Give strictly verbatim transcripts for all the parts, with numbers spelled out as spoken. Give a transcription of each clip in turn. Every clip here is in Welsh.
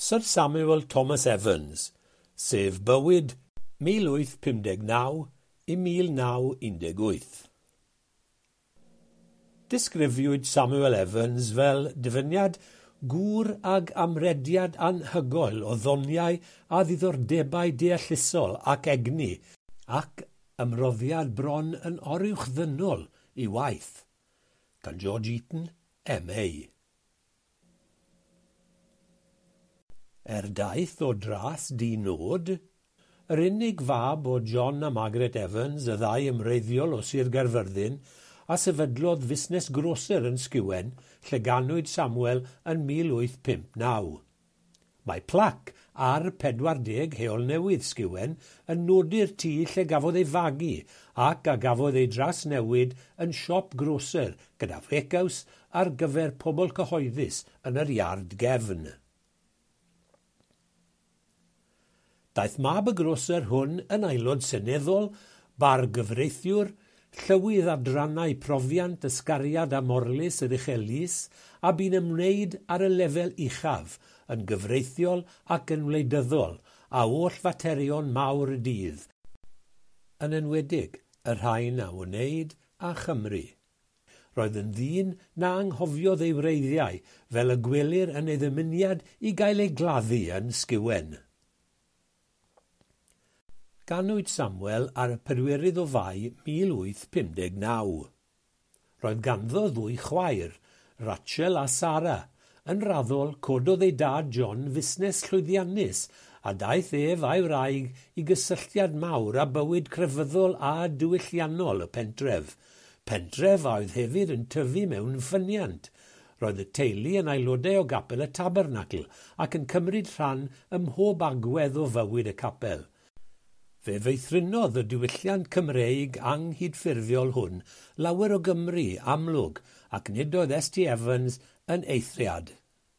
Sir Samuel Thomas Evans, sef bywyd mil wyth pumdeg naw i mil naw undeg wyth. Disgrifiwyd Samuel Evans fel dyfyniad gŵr ag amrediad anhygoel o ddoniau a ddiddordebau deallusol ac egni, ac ymroddiad bron yn oruwchddynol i waith, gan George Eaton, M A Er daeth o dras di-nod, yr unig fab o John a Margaret Evans, y ddau ymreiddiol o Sir Gaerfyrddin, a sefydlodd fusnes groser yn Sgüwen, lle ganwyd Samuel yn mil wyth pump naw. Mae plac ar pedwar deg heol newydd Sgüwen yn nodi'r tŷ lle gafodd ei fagu ac a gafodd ei dras-newid yn siop groser gyda frecaws ar gyfer pobl cyhoeddus yn yr iard gefn. Daeth mab y groser hwn yn aelod seneddol, bar-gyfreithiwr, llywydd adrannau profiant, ysgariad a morlus yr uchelus, a bu'n ymwneud ar y lefel uchaf yn gyfreithiol ac yn wleidyddol a oll faterion mawr y dydd, yn enwedig y rhain a wneud a Chymru. Roedd yn ddyn na anghofiodd ei wreiddiau fel y gwelir yn ei ddymuniad i gael ei gladdu yn Sgüwen. Ganwyd Samuel ar y pedwerydd o Fai mil wyth pumdeg naw. Roedd ganddo ddwy chwaer, Rachel a Sarah. Yn raddol, cododd ei dad John fusnes llwyddiannus a daeth ef a'i wraig i gysylltiad mawr â bywyd crefyddol a diwylliannol y pentref. Pentref a oedd hefyd yn tyfu mewn ffyniant. Roedd y teulu yn aelodau o gapel y Tabernacl ac yn cymryd rhan ym mhob agwedd o fywyd y capel. Fe feithrinodd y diwylliant Cymreig anghydffurfiol hwn lawer o Gymru amlwg ac nid oedd S T Evans yn eithriad.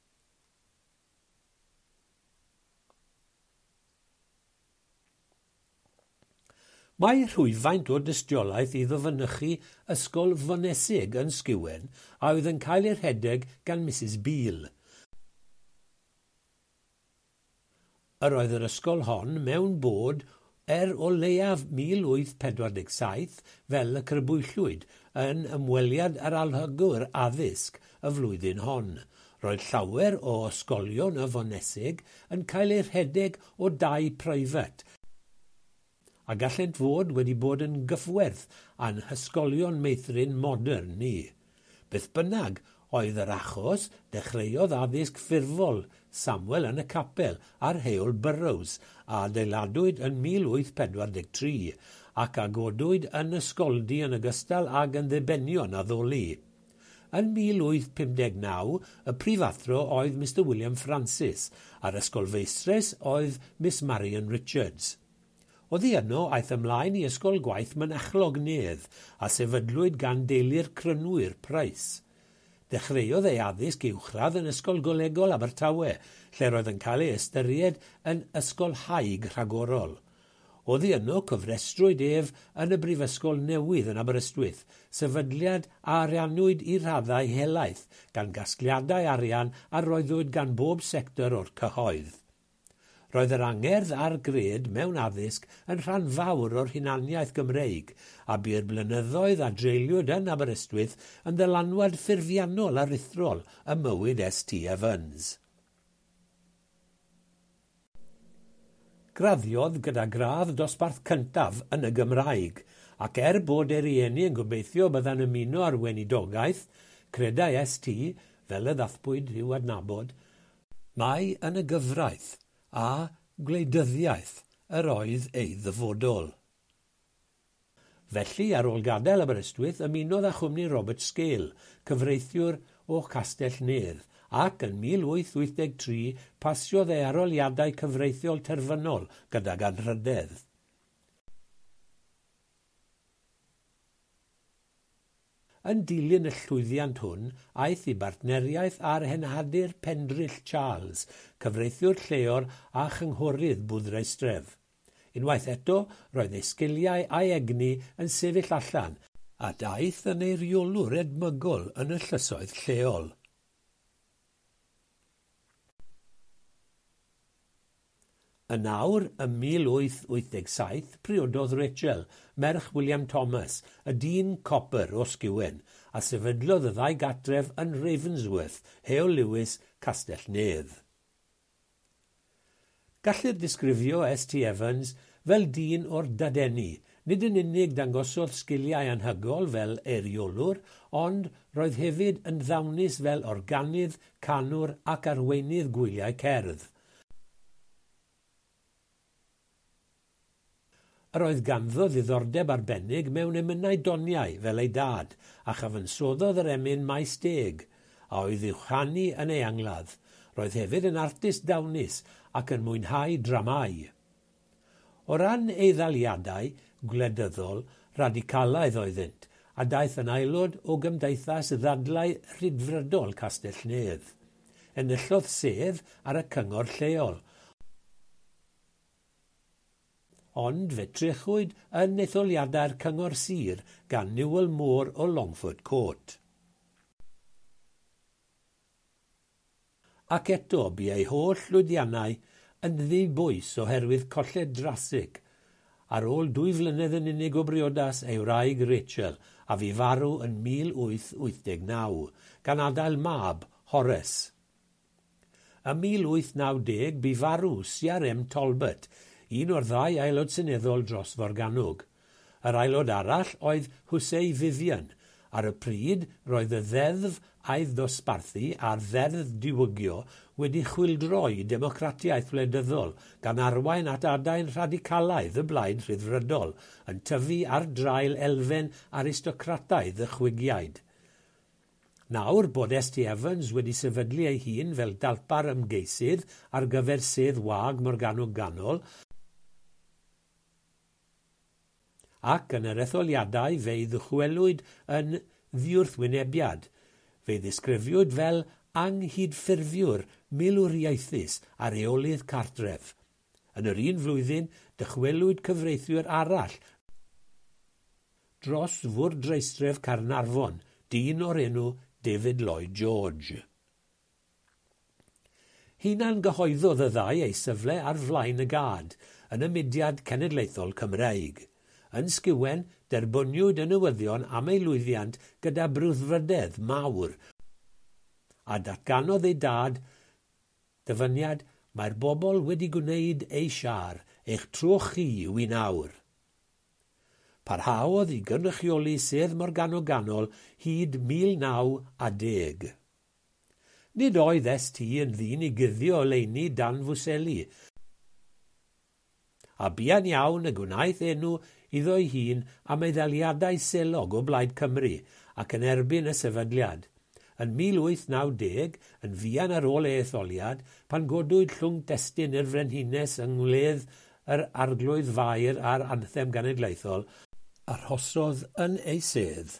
Mae rhwyfaint o dystiolaeth iddo fynychu ysgol fonesig yn Sgüwen a oedd yn cael ei rhedeg gan Misys Beale. Yr oedd yr ysgol hon mewn bod er o leiaf mil wyth pedwar deg saith fel y crybwyllwyd yn ymweliad ar alhygwr addysg y flwyddyn hon. Roedd llawer o ysgolion y fonesig yn cael eu rhedeg o dau preifat a gallent fod wedi bod yn gyfwerth a'n hysgolion meithrin modern ni. Beth bynnag, oedd yr achos dechreuodd addysg ffurfol Samuel yn y capel ar heol Burrows a adeiladwyd yn mil wyth pedwar deg tri ac agodwyd yn ysgoldy yn ogystal ag yn ddibenion addoli. Yn mil wyth pumdeg naw, y prifathro oedd Mr William Francis a'r ysgol feistres oedd Miss Marian Richards. Oddi yno aeth ymlaen i ysgol gwaith mynachlog nedd a sefydlwyd gan deulu'r crynwyr Price. Dechreuodd ei addysg uwchradd yn ysgol golegol Abertawe, lle roedd yn cael ei ystyried yn ysgol haig rhagorol. Oddi yno cyfrestrwyd ef yn y Brifysgol Newydd yn Aberystwyth, sefydliad a ariannwyd i raddau helaeth gan gasgliadau arian a roeddwyd gan bob sector o'r cyhoedd. Roedd yr angerdd a'r gred mewn addysg yn rhan fawr o'r hunaniaeth Gymreig a bu'r blynyddoedd a dreiliwyd yn Aberystwyth yn ddylanwad ffurfiannol a ruthrol y mywyd S T Evans. Graddiodd gyda gradd dosbarth cyntaf yn y Gymraeg ac er bod ei rieni yn gobeithio bydda'n ymuno ar weinidogaeth, credai S T, fel y ddathpwyd i'w adnabod, mae yn y gyfraith a gwleidyddiaeth yr oedd ei ddyfodol. Felly, ar ôl gadael Aberystwyth, ymunodd â chwmni Robert Scale, cyfreithiwr o Castell Nedd, ac yn mil wyth wyth deg tri pasiodd ei aroliadau cyfreithiol terfynol gydag anrhydedd. Yn dilyn y llwyddiant hwn, aeth i bartneriaeth a'r henhadur Pendryll Charles, cyfreithiwr lleol a chynghorydd Bwddreistref. Unwaith eto, roedd ei sgiliau a'i egni yn sefyll allan, a daeth yn ei reolwr edmygol yn y llysoedd lleol. Yn awr ym mil wyth wyth deg saith, priododd Rachel, merch William Thomas, y dyn copr o Sgüwen, a sefydlodd y ddau gatref yn Ravensworth, Heol Lewis, Castell Nedd. Gallir disgrifio S T Evans fel dyn o'r dadeni, nid yn unig dangosodd sgiliau anhygol fel eiriolwr, ond roedd hefyd yn ddawnus fel organydd, canwr ac arweinydd gwyliau cerdd. Yr oedd ganddo ddiddordeb arbennig mewn emynau doniau fel ei dad, a chyfansoddodd yr emyn maes deg, a oedd i'w chanu yn ei angladd. Roedd hefyd yn artist dawnus ac yn mwynhau dramau. O ran ei ddaliadau gwledyddol, radicalaidd oeddynt, a daeth yn aelod o Gymdeithas Ddadlau Rhydfrydol Castell Nedd. Enillodd sedd ar y cyngor lleol, ond fe trechwyd yn etholiadau'r cyngor sir gan Newell Moore o Longford Court. Ac eto bu ei holl lwyddiannau yn ddibwys oherwydd colled drasig. Ar ôl dwy flynedd yn unig o briodas ei wraig Rachel, a fu farw yn mil wyth wyth deg naw, gan adael mab, Horace. Ym mil wyth naw deg bu farw C R M Talbot, un o'r ddau aelod seneddol dros Forgannwg. Yr aelod arall oedd Hwsei Vivian. Ar y pryd, roedd y ddeddf aidd ddosbarthu a'r ddeddf diwygio wedi chwildroi democratiaeth wledyddol gan arwain at adain radicalaidd y blaid Rhyddfrydol yn tyfu ar draul elfen aristocrataidd y chwigiaid. Nawr bod S T Evans wedi sefydlu ei hun fel dalpar ymgeisydd ar gyfer sedd wag Morgannwg Ganol, ac yn yr etholiadau fe ddychwelwyd yn ddiwrthwynebiad. Fe ddisgrifiwyd fel anghydffurfiwr milwriaethus a reolydd cartref. Yn yr un flwyddyn, dychwelwyd cyfreithiwr arall dros fwrdreistref Carnarfon, dyn o'r enw David Lloyd George. Hunan gyhoeddodd y ddau ei syfle ar flaen y gad yn y mudiad cenedlaethol Cymreig. Yn Sgüwen, derbynwyd y newyddion am ei lwyddiant gyda brwdfrydedd mawr, a datganodd ei dad dyfyniad, mae'r bobl wedi gwneud ei siar, eich trwch chi yw i nawr. Parhaodd i gynrychioli sedd Morgannwg Ganol hyd mil naw a deg. Nid oedd S T yn ddyn i guddio oleuni dan fwseli, a buan iawn y gwnaeth enw iddo ei hun am ei ddaliadau selog o Blaid Cymru ac yn erbyn y sefydliad. Yn mil wyth naw deg, yn fuan ar ôl ei etholiad, pan godwyd llwng destun i'r frenhines yng ngwledd yr arglwydd faer a'r anthem genedlaethol, arhosodd yn ei sedd.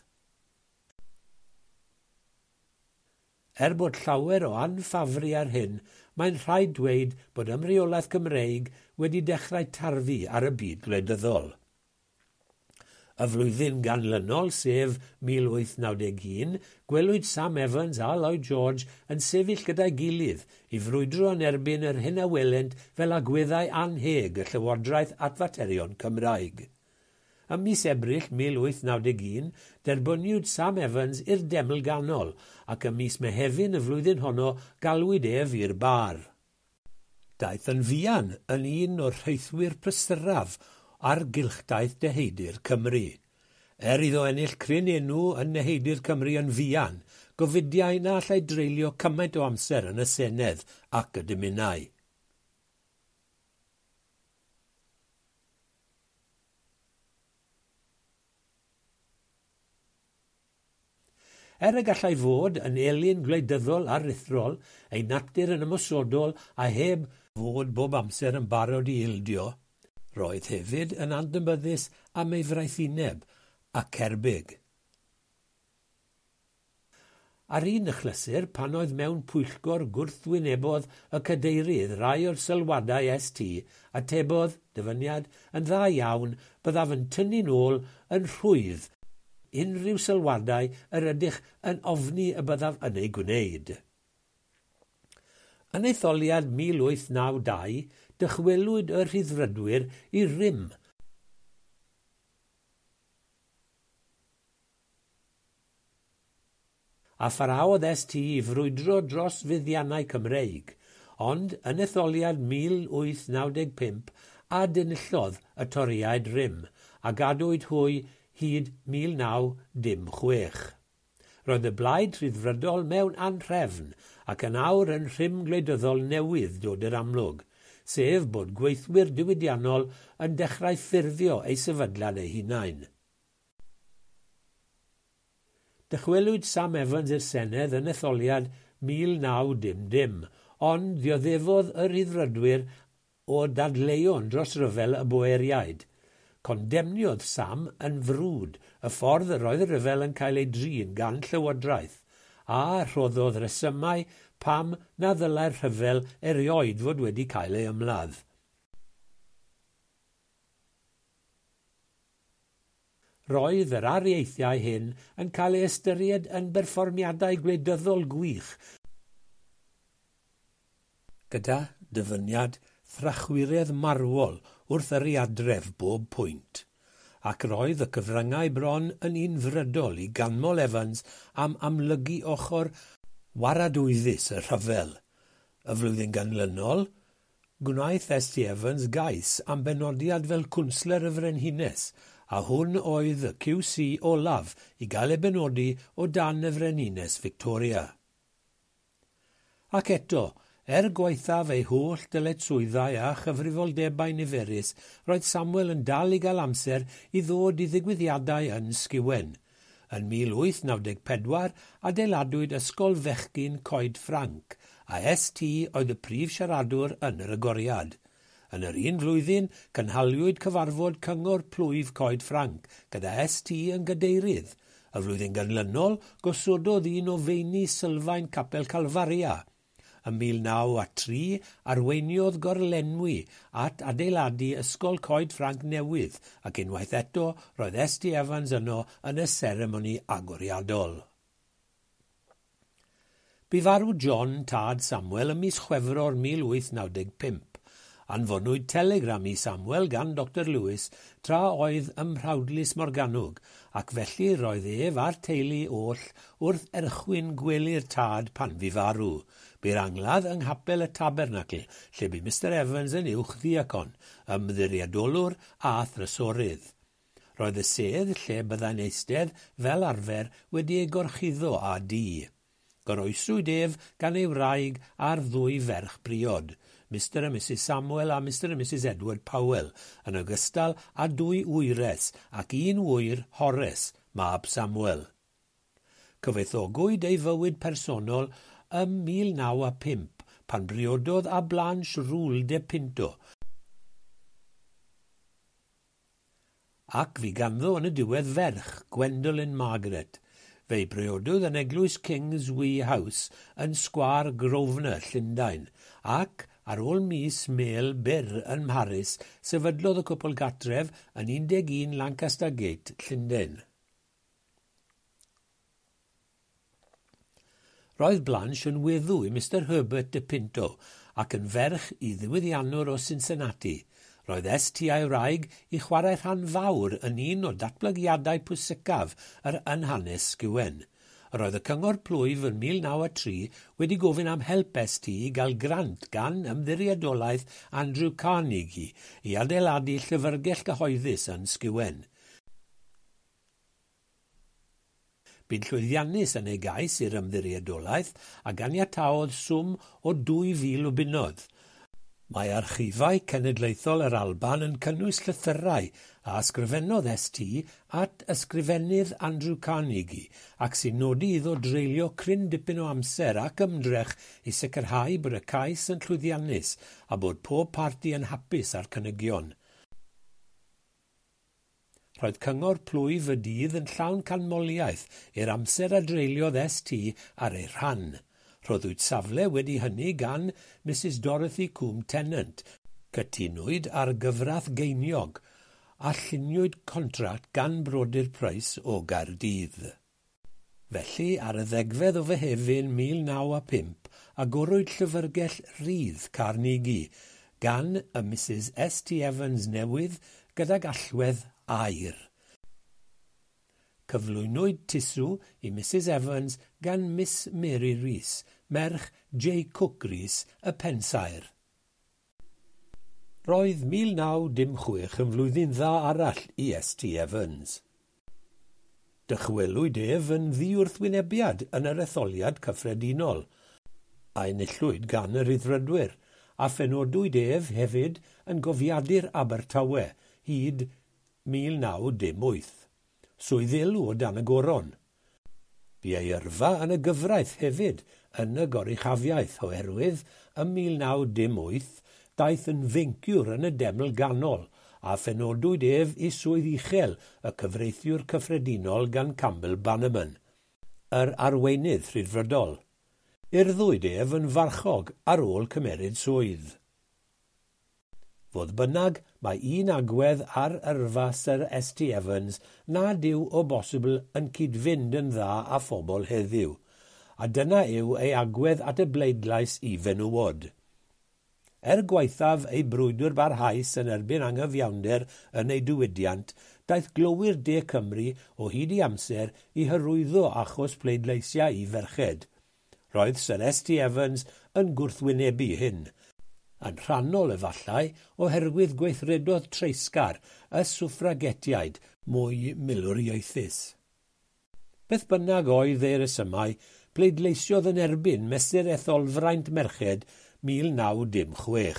Er bod llawer o anffafru ar hyn, mae'n rhaid dweud bod ymreolaeth Cymreig wedi dechrau tarfu ar y byd gwleidyddol. Y flwyddyn ganlynol, sef mil wyth naw un, gwelwyd Sam Evans a Lloyd George yn sefyll gyda'i gilydd i frwydro yn erbyn yr hyn a welent fel agweddau anheg y Llywodraeth at Faterion Cymraeg. Ym mis Ebrill mil wyth naw un, derbyniwyd Sam Evans i'r deml ganol ac ym mis Mehefin y flwyddyn honno galwyd ef i'r bar. Daeth yn fuan yn un o'r rheithwyr prysyraf ar gylchdaeth Deheudir Cymru. Er iddo ennill cryn enw yn Neheudir Cymru yn fuan, gofidiau na allai dreulio cymaint o amser yn y Senedd ac y dymunau. Er y gallai fod yn elyn gwleidyddol a ruthrol, ei natur yn ymosodol a heb fod bob amser yn barod i ildio, roedd hefyd yn adnabyddus am ei fraethineb a cerbyd. Ar un ychlysur, pan oedd mewn pwyllgor gwrthwynebodd y cadeirydd rai o'r sylwadau S T, atebodd, dyfyniad, yn dda iawn, byddaf yn tynnu nôl yn rhwydd unrhyw sylwadau yr ydych yn ofni y byddaf yn ei gwneud. Yn etholiad mil wyth naw dau, dychwelwyd y rhyddfrydwyr i Rym, a pharaodd Es Ti i frwydro dros fuddiannau Cymreig, ond yn etholiad mil wyth naw pump a dynillodd y toriaid Rym, a gadwyd hwy hyd mil naw dim chwech. Roedd y blaid rhyddfrydol mewn anhrefn ac yn awr yn rhym gwleidyddol newydd dod i'r amlwg, sef bod gweithwyr diwydiannol yn dechrau ffurfio ei sefydliad eu hunain. Dychwelwyd Sam Evans i'r Senedd yn etholiad mil naw dim dim, ond dioddefodd y rhyddfrydwyr o dadleuon dros ryfel y Boeriaid. Condemniodd Sam yn frwd y ffordd yr oedd y ryfel yn cael ei drin gan llywodraeth, a rhoddodd resymau pam na ddylai'r rhyfel erioed fod wedi cael ei ymladd. Roedd yr ariaethiau hyn yn cael ei ystyried yn berfformiadau gwleidyddol gwych, gyda dyfyniad thrachwiredd marwol wrth yr adref bob pwynt, ac roedd y cyfryngau bron yn un frydol i ganmol Evans am amlygu ochr waradwyddus y rhyfel. Y flwyddyn ganlynol, gwnaeth Es Ti Evans gais am benodiad fel cwnsler y Frenhines, a hwn oedd y Q C olaf i gael ei benodi o dan y Frenhines Victoria. Ac eto, er gwaethaf ei holl dyletswyddau a chyfrifoldebau niferus, roedd Samuel yn dal i gael amser i ddod i ddigwyddiadau yn Sgüwen. Yn mil wyth naw pedwar, adeiladwyd Ysgol Fechgyn Coed Ffranc, a Es Ti oedd y prif siaradwr yn yr agoriad. Yn yr un flwyddyn, cynhaliwyd cyfarfod Cyngor Plwyf Coed Ffranc, gyda Es Ti yn gadeirydd. Y flwyddyn ganlynol, gosododd un o feini sylfaen Capel Calfaria. Ym mil naw a tri, arweiniodd gorlenwi at adeiladu Ysgol Coed Ffranc newydd, ac unwaith eto roedd Es Ti Evans yno yn y seremoni agoriadol. Bu farw John tad Samuel ym mis Chwefror mil wyth naw pump. Anfonwyd telegram i Samuel gan Doctor Lewis tra oedd ym Mhrawdlys Morgannwg, ac felly roedd ef a'r teulu oll wrth erchwyn gwely'r tad pan fu farw. Bu'r angladd yng Nghapel y Tabernacl, lle bu Mister Evans yn uwch ddiacon, ymddiriadolwr a thrysorydd. Roedd y sedd lle byddai'n eistedd fel arfer wedi ei gorchuddo â di. Goroeswyd ef gan ei wraig a'r ddwy ferch priod, Mister a Missus Samuel a Mister a Missus Edward Powell, yn ogystal â dwy wyres ac un wyr Horace, mab Samuel. Cyfoethogwyd ei fywyd personol ym mil naw a pump, pan briododd a Blanche Rule de Pinto, ac fu ganddo yn y diwedd ferch, Gwendolyn Margaret. Fe'i briododd yn eglwys Kingswee House yn sgwâr Grosvenor, Llundain, ac ar ôl mis mêl byr yn Mharis, sefydlodd y cwpl gatref yn un deg un Lancaster Gate, Llundain. Roedd Blanche yn weddw i Mister Herbert de Pinto ac yn ferch i ddiwyddiannwr o Cincinnati. Roedd Es Ti a'i wraig i chwarae rhan fawr yn un o datblygiadau pwysicaf yr yn hanes Sgüwen. Roedd y Cyngor Plwyf yn mil naw a tri wedi gofyn am help Es Ti i gael grant gan ymddiriedolaeth Andrew Carnegie i adeiladu llyfrgell gyhoeddus yn Sgüwen. Bu'n llwyddiannus yn ei gais i'r ymddiriedolaeth a ganiataodd swm o dwy fil o bunnoedd. Mae archifau cenedlaethol yr Alban yn cynnwys llythyrau a ysgrifennodd Es Ti at ysgrifennydd Andrew Carnegie ac sy'n nodi iddo dreulio cryn dipyn o amser ac ymdrech i sicrhau bod y cais yn llwyddiannus a bod pob parti yn hapus â'r cynigion. Roedd Cyngor Plwyf y Dydd yn llawn canmoliaeth i'r amser a dreuliodd Es Ti ar ei rhan. Rhoddwyd safle wedi hynny gan Missus Dorothy Cwm Tennant, cytunwyd ar gyfraith geiniog, a lluniwyd contract gan Brodyr Price o Gaerdydd. Felly, ar y ddegfed o Fehefin mil naw a pump, agorwyd llyfrgell rydd Carnegie gan y Misys S T Evans newydd gydag allwedd aur. Cyflwynwyd tisw i Misys Evans gan Miss Mary Rees, merch J. Cook Rees, y pensaer. Roedd mil naw dim chwech yn flwyddyn dda arall i S T Evans. Dychwelwyd ef yn ddiwrthwynebiad yn yr etholiad cyffredinol, a enillwyd gan yr Iddrydwyr, a phenodwyd ef hefyd yn gofiadur Abertawe hyd mil naw dim wyth. Swydd elw o dan y goron. Bu ei yrfa yn y gyfraith hefyd yn y goruchafiaeth oherwydd ym mil naw dim wyth daeth yn feinciwr yn y deml ganol a phenodwyd ef i swydd uchel y cyfreithiwr cyffredinol gan Campbell Bannerman, yr arweinydd Rhyddfrydol. Urddwyd ef yn farchog ar ôl cymeryd swydd. Fodd bynnag, mae un agwedd ar yrfa Sir S T Evans nad yw o bosibl yn cydfynd yn dda a phobl heddiw, a dyna yw ei agwedd at y bleidlais i fenywod. Er gwaethaf ei brwydr barhaus yn erbyn anghyfiawnder yn ei diwydiant, daeth glowyr De Cymru o hyd i amser i hyrwyddo achos pleidleisiau i ferched. Roedd Sir S T Evans yn gwrthwynebu hyn, yn rhannol efallai oherwydd gweithredodd treisgar y swffragetiaid mwy milwriaethus. Beth bynnag oedd ei resymau, pleidleisiodd yn erbyn mesur etholfraint merched mil naw dim chwech.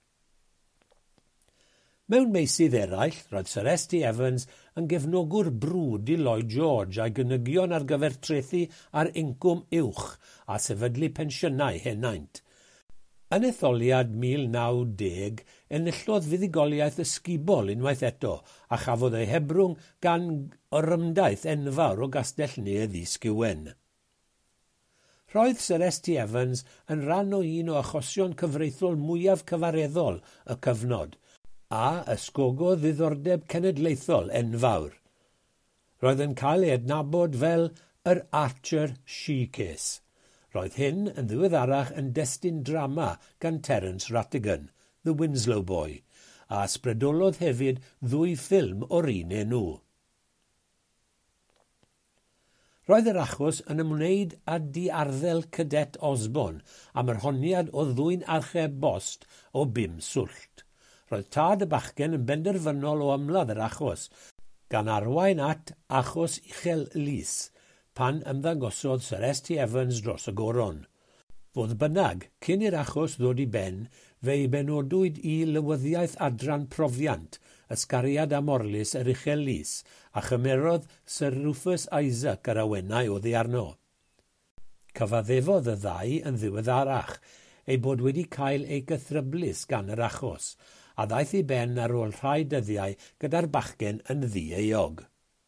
Mewn meysydd eraill, roedd Sir S T Evans yn gefnogwr brwd i Lloyd George a'i gynygion ar gyfer trethi ar incwm uwch a sefydlu pensiynau henaint. Yn etholiad mil naw deg, enillodd fuddugoliaeth ysgubol unwaith eto a chafodd ei hebrwng gan orymdaeth enfawr o Gastell Nedd Is-Gywen. Roedd Sir S T Evans yn rhan o un o achosion cyfreithiol mwyaf cyfareddol y cyfnod, a ysgogodd ddiddordeb cenedlaethol enfawr. Roedd yn cael ei adnabod fel yr Archer She Case. Roedd hyn yn ddiweddarach yn destun drama gan Terence Rattigan, The Winslow Boy, a ysbrydolodd hefyd ddwy ffilm o'r un enw. Roedd yr achos yn ymwneud â diarddel Cadet Osborne am yr honiad o ddwy'n archeb bost o bum swllt. Roedd tad y bachgen yn benderfynol o ymladd yr achos, gan arwain at achos uchel lys, pan ymddangosodd Sir S T Evans dros y goron. Fodd bynnag, cyn i'r achos ddod i ben, fe'i benodwyd i lywyddiaeth adran profiant, ysgariad a morlus yr uchel lys, a chymerodd Sir Rufus Isaac yr awenau oddi arno. Cyfaddefodd y ddau yn ddiweddarach, ei bod wedi cael ei gythryblus gan yr achos, a ddaeth i ben ar ôl rhai dyddiau gyda'r bachgen yn ddi-eog.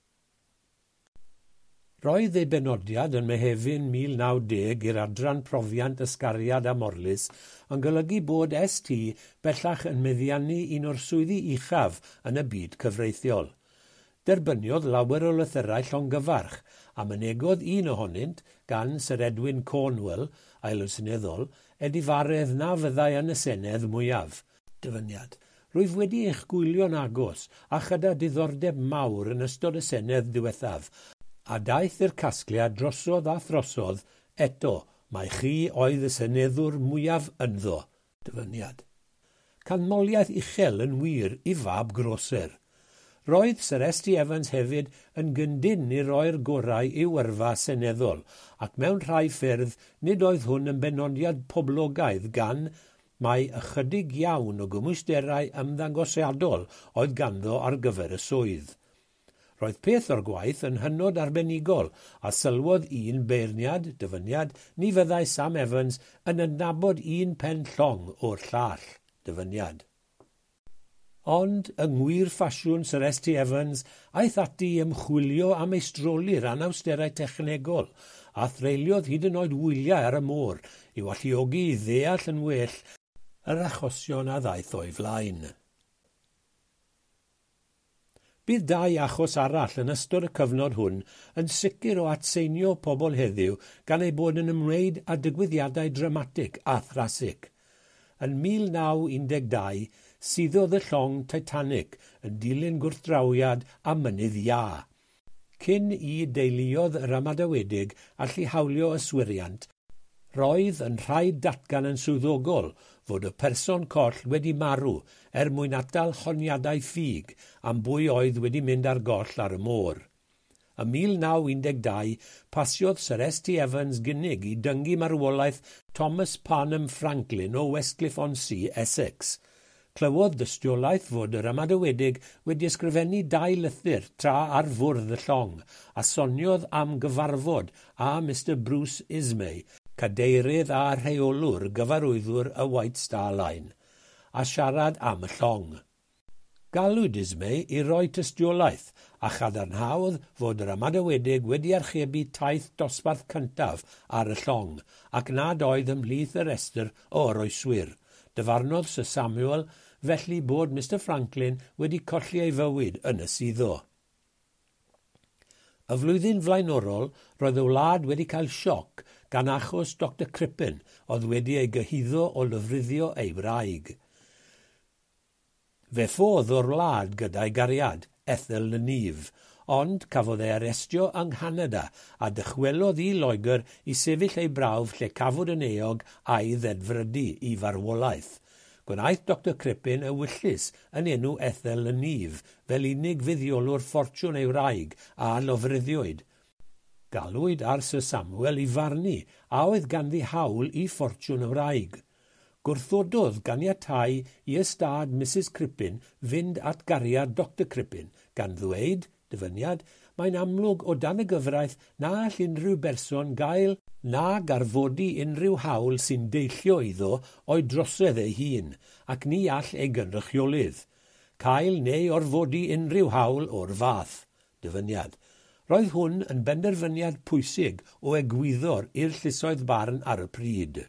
Roedd ei benodiad yn Mehefin mil naw deg i'r adran profiant ysgariad a morlus yn golygu bod S T bellach yn meddiannu un o'r swyddi uchaf yn y byd cyfreithiol. Derbyniodd lawer o lythyrau llongyfarch a mynegodd un ohonynt gan Sir Edwin Cornwell, aelod seneddol, edifaredd na fyddai yn y Senedd mwyaf. Dyfyniad. Rwyf wedi eich gwylio'n agos a chyda diddordeb mawr yn ystod y Senedd diwethaf, a daeth i'r casgliad drosodd a throsodd, eto, mae chi oedd y seneddwr mwyaf ynddo. Dyfyniad. Canmoliaeth uchel yn wir i fab groser. Roedd Sir S T Evans hefyd yn gyndyn i roi'r gorau i'w yrfa seneddol, ac mewn rhai ffyrdd nid oedd hwn yn benodiad poblogaidd gan mae ychydig iawn o gwmwysterau ymddangosiadol oedd ganddo ar gyfer y swydd. Roedd peth o'r gwaith yn hynod arbenigol a sylwodd un beirniad, dyfyniad, ni fyddai Sam Evans yn adnabod un pen llong o'r llall, dyfyniad. Ond, yng ngwir ffasiwn Sir S T Evans, aeth ati ymchwilio am eistroli'r anawsterau technegol, a threuliodd hyd yn oed wyliau ar y môr i'w alluogi i ddeall yn well yr achosion a ddaeth o'i flaen. Bydd dau achos arall yn ystod y cyfnod hwn yn sicr o atseinio pobl heddiw gan ei bod yn ymwneud â digwyddiadau dramatig a thrasig. Yn mil naw un deg dau, suddodd y llong Titanic yn dilyn gwrthdrawiad a mynydd Iâ. Cyn i deuluodd yr ymadawedig allu hawlio yswiriant, roedd yn rhaid datgan yn swyddogol fod y person coll wedi marw er mwyn atal honiadau ffug am bwy oedd wedi mynd ar goll ar y môr. Ym mil naw un deg dau, pasiodd Sir S T Evans gynnig i dyngu marwolaeth Thomas Parnham Franklin o Westcliff-on-Sea, Essex. Clywodd dystiolaeth fod yr ymadawedig wedi ysgrifennu dau lythyr tra ar fwrdd y llong, a soniodd am gyfarfod a Mr Bruce Ismay, cadeirydd a rheolwr gyfarwyddwr y White Star Line, a siarad am y llong. Galwyd Ismay i roi tystiolaeth a chadarnhaodd fod yr ymadawedig wedi archebu taith dosbarth cyntaf ar y llong ac nad oedd ymhlith y restr o oroeswyr. Dyfarnodd Sir Samuel felly bod Mr Franklin wedi colli ei fywyd yn y suddo. Y flwyddyn flaenorol, roedd y wlad wedi cael sioc gan achos Doctor Crippen oedd wedi ei gyhuddo o lofruddio ei wraig. Fe ffodd o'r wlad gyda'i gariad, Ethel Nyf, ond cafodd ei arestio yng Nghanada a dychwelodd i Loegr i sefyll ei brawf lle cafod yn eog a'i ddedfrydu i farwolaeth. Gwnaeth Doctor Crippen ewyllus yn enw Ethel Nyf fel unig fuddiolwr ffortiwn ei wraig a lofruddiwyd. Galwyd ar Sir Samuel i farnu a oedd ganddi hawl i ffortiwn y wraig. Gwrthododd ganiatáu i ystad Mrs Crippen fynd at gariad Doctor Crippen gan ddweud, dyfyniad, mae'n amlwg o dan y gyfraith na all unrhyw berson gael na garfodi unrhyw hawl sy'n deillio iddo o'i drosedd ei hun, ac ni all ei gynrychiolydd. Cael neu orfodi unrhyw hawl o'r fath. Dyfyniad. Roedd hwn yn benderfyniad pwysig o egwyddor i'r llysoedd barn ar y pryd.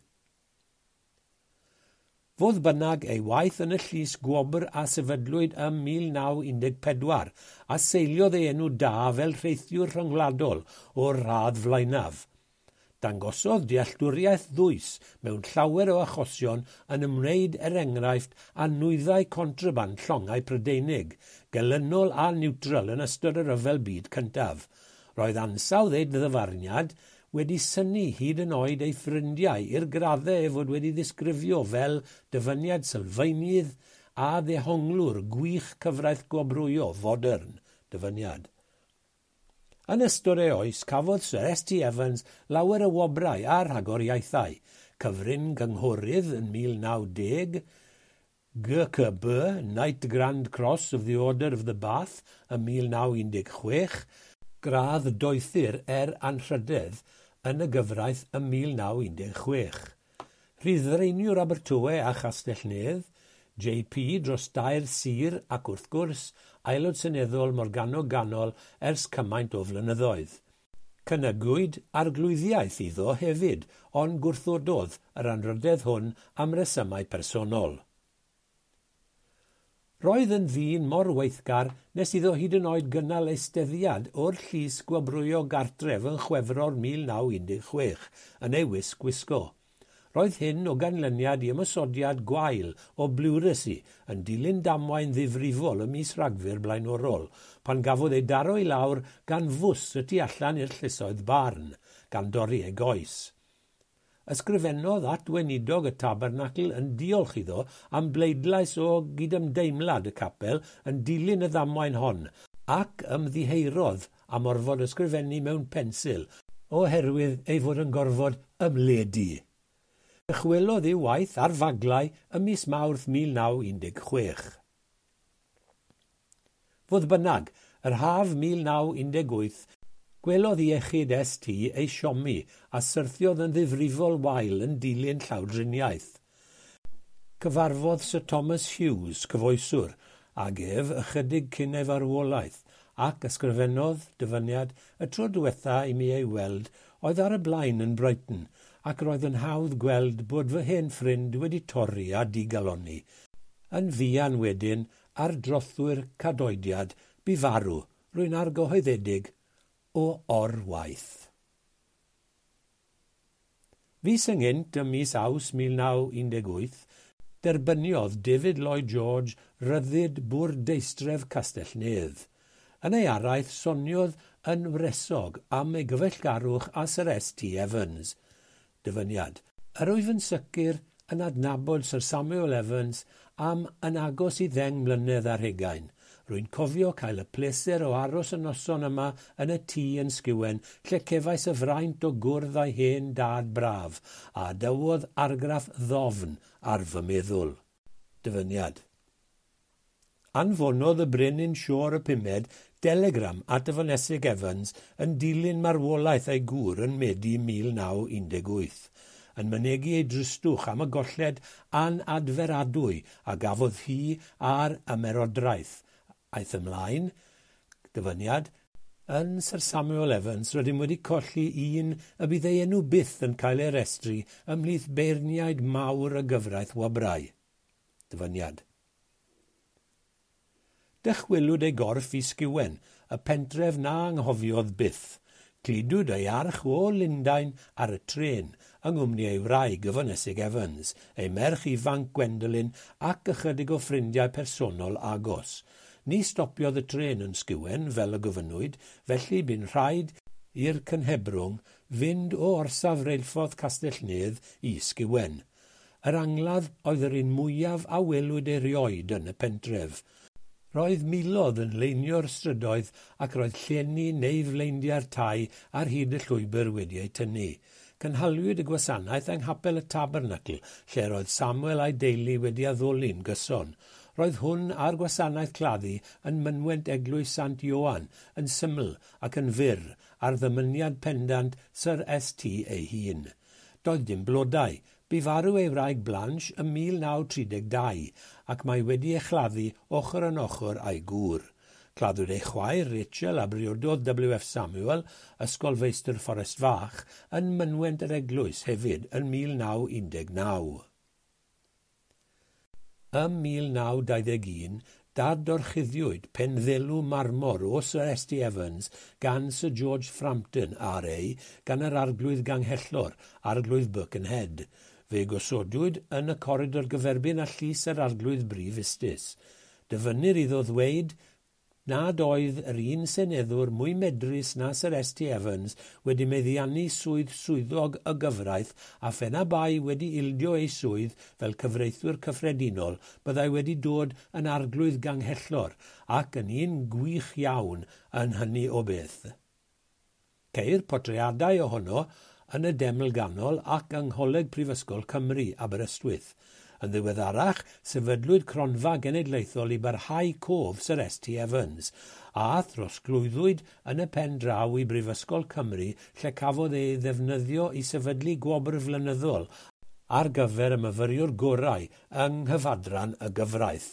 Fodd bynnag ei waith yn y llys gwobr a sefydlwyd ym mil naw un deg pedwar a seiliodd ei enw da fel rheithiwr rhyngwladol o'r radd flaenaf. Dangosodd dealltwriaeth ddwys mewn llawer o achosion yn ymwneud er enghraifft â nwyddau contraband llongau Prydeinig, gelynol a niwtral yn ystod y Ryfel Byd cyntaf. Roedd ansawdd ei ddyfarniad wedi synnu hyd yn oed ei ffrindiau i'r graddau fod wedi ddisgrifio fel dyfyniad sylfaenydd a ddehonglwr gwych cyfraith gwobrwyo fodern, dyfyniad. Yn ystod ei oes, cafodd Sir S T Evans lawer y wobrau a rhagoriaethau, cyfrin gynghorydd yn mil naw deg, G C B, Knight Grand Cross of the Order of the Bath yn mil naw un deg chwech, gradd doethur er anrhydedd yn y gyfraith ym mil naw un deg chwech. Rhyddreiniwr Abertawe a Chastell Nedd, J P dros dair sir ac wrth gwrs aelod seneddol Morgannwg Ganol ers cymaint o flynyddoedd. Cynygwyd arglwyddiaeth iddo hefyd, ond gwrthododd yr anrhydedd hwn am resymau personol. Roedd yn ddyn mor weithgar nes iddo hyd yn oed gynnal eisteddiad o'r llys gwobrwyo gartref yn Chwefror mil naw un deg chwech yn ei wisg wisgo. Roedd hyn o ganlyniad i ymysodiad gwael o bliwresi yn dilyn damwain ddifrifol y mis Rhagfyr blaenorol, pan gafodd ei daro i lawr gan fws y tu allan i'r llysoedd barn, gan dorri ei goes. Ysgrifennodd at weinidog y tabernacl yn diolch iddo am bleidlais o gydymdeimlad y capel yn dilyn y ddamwain hon, ac ymddiheurodd am orfod ysgrifennu mewn pensil oherwydd ei fod yn gorfod ymledu. Dychwelodd ei waith ar faglau ym mis Mawrth mil naw un deg chwech. Fodd bynnag, yr haf mil naw un deg wyth, gwelodd iechyd S T ei siomi a syrthiodd yn ddifrifol wael yn dilyn llawdriniaeth. Cyfarfodd Sir Thomas Hughes, cyfoeswr, ag ef ychydig cyn ei farwolaeth, ac ysgrifennodd dyfyniad y tro diwetha i mi ei weld oedd ar y blaen yn Brighton, ac roedd yn hawdd gweld bod fy hen ffrind wedi torri a digaloni. Yn fuan wedyn ar drothwyr cadoediad bu farw, rwy'n argyhoeddedig o orwaith. Fis ynghynt ym mis Aws mil naw un deg wyth, derbyniodd David Lloyd George ryddid bwrdeistref Castell Nedd. Yn ei araith soniodd yn wresog am ei gyfeillgarwch a Sir S T Evans. Dyfyniad. Yr wyf yn sicr yn adnabod Sir Samuel Evans am yn agos i ddeng mlynedd ar hugain. Rwy'n cofio cael y pleser o aros y noson yma yn y tŷ yn Sgywen, lle cefais y fraint o gwrdd â'i hen dad braf, a dywodd argraff ddofn ar fy meddwl. Dyfyniad. Anfonodd y brenin Siôr y Pumed delegram at y Fynesig Evans yn dilyn marwolaeth ei gŵr yn Medi mil naw un deg wyth, yn mynegu ei dristwch am y golled anadferadwy a gafodd hi ar ymerodraeth. Aeth ymlaen, dyfyniad, yn Sir Samuel Evans rydym wedi colli un y bydd ei enw byth yn cael ei restru ymhlith beirniaid mawr y gyfraith wabrau. Dyfyniad. Dychwelwyd ei gorff i Sgywen, y pentref na anghofiodd byth. Cludwyd ei arch o Lundain ar y tren, yng nghwmni ei wraig y Fynesig Evans, ei merch ifanc Gwendolyn ac ychydig o ffrindiau personol agos. Ni stopiodd y tren yn Sgywen fel y gofynnwyd, felly bu'n rhaid i'r cynhebrwng fynd o orsaf reilffordd Castell Nedd i Sgywen. Yr angladd oedd yr un mwyaf a welwyd erioed yn y pentref. Roedd milodd yn leinio'r strydoedd ac roedd llenni neu flaendiau'r tai ar hyd y llwybr wedi ei tynnu. Cynhaliwyd y gwasanaeth yng Nghapel y Tabernacl, lle roedd Samuel a'i deulu wedi addoli'n gyson. Roedd hwn a'r gwasanaeth claddu yn mynwent eglwys Sant Ioan, yn syml ac yn fyr ar ddymuniad pendant Sir S T ei hun. Doedd dim blodau. Bu farw ei wraig Blanche ym mil naw tri deg dau ac mae wedi ei chladdu ochr yn ochr a'i gŵr. Claddwyd ei chwaer Rachel a briododd W F Samuel, ysgolfeistr Fforest Fach, yn mynwent yr eglwys hefyd yn mil naw un deg naw. Ym mil naw dau ddeg un, dadorchuddiwyd penddelw marmor o Sir S T Evans gan Sir George Frampton ar ei gan yr arglwydd Ganghellor, arglwydd Birkenhead. Fe gosodwyd yn y coridor gyferbyn a llys yr arglwydd Brif Istis. Dyfynir iddo ddweud nad oedd yr un seneddwr mwy medrus na Sir S T Evans wedi meddiannu swydd swyddog y gyfraith a phena bai wedi ildio ei swydd fel cyfreithwyr cyffredinol, byddai wedi dod yn arglwydd Ganghellor ac yn un gwych iawn yn hynny o beth. Ceir portreadau ohono yn y deml ganol ac yng Ngholeg Prifysgol Cymru, Aberystwyth. Yn ddiweddarach, sefydlwyd cronfa genedlaethol i barhau cof Sir S T Evans, a throsglwyddwyd yn y pen draw i Brifysgol Cymru lle cafodd ei ddefnyddio i sefydlu gwobr flynyddol ar gyfer y myfyriwr gorau yng nghyfadran y gyfraith.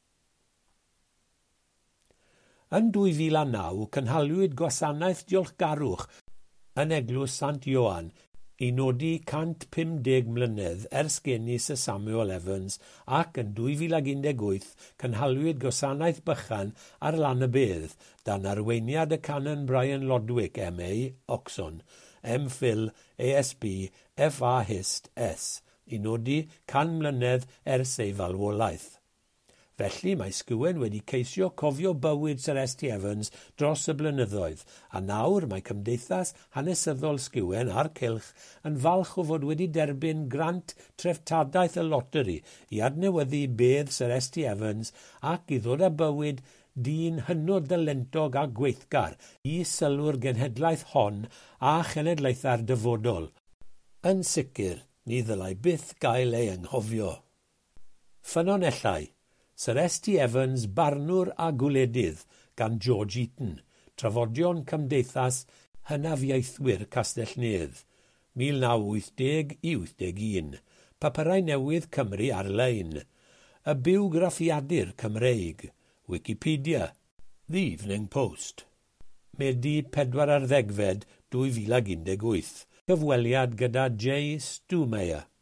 Yn dwy fil a naw, cynhaliwyd gwasanaeth diolchgarwch yn eglwys Sant Ioan i nodi cant pum deg mlynedd ers geni Sir Samuel Evans ac yn dwy fil ac un deg wyth cynhaliwyd gwasanaeth bychan ar lan y bedd dan arweiniad y canon Brian Lodwick M A, Oxon, M Phil, A S B, F A Hist S, i nodi can mlynedd ers ei falwolaeth. Felly mae Sgywen wedi ceisio cofio bywyd Sir S T Evans dros y blynyddoedd, a nawr mae Cymdeithas Hanesyddol Sgywen a'r Cylch yn falch o fod wedi derbyn grant treftadaeth y loteri i adnewyddu bedd Sir S T Evans ac i ddod â bywyd dyn hynod dylentog a gweithgar i sylw'r genhedlaeth hon a chenedlaethau'r dyfodol. Yn sicr, ni ddylai byth gael ei anghofio. Ffynonellau. Sir S T Evans, barnwr a gwledydd, gan George Eaton, trafodion Cymdeithas Hynafiaethwyr Castell Nedd, mil naw wyth deg i wyth deg un, Papurau Newydd Cymru ar-lein, y Biwgraffiadur Cymreig, Wikipedia, The Evening Post, Medi pedwar ar ddegfed dwy fil ac un deg wyth, cyfweliad gyda J. Stewmeyer.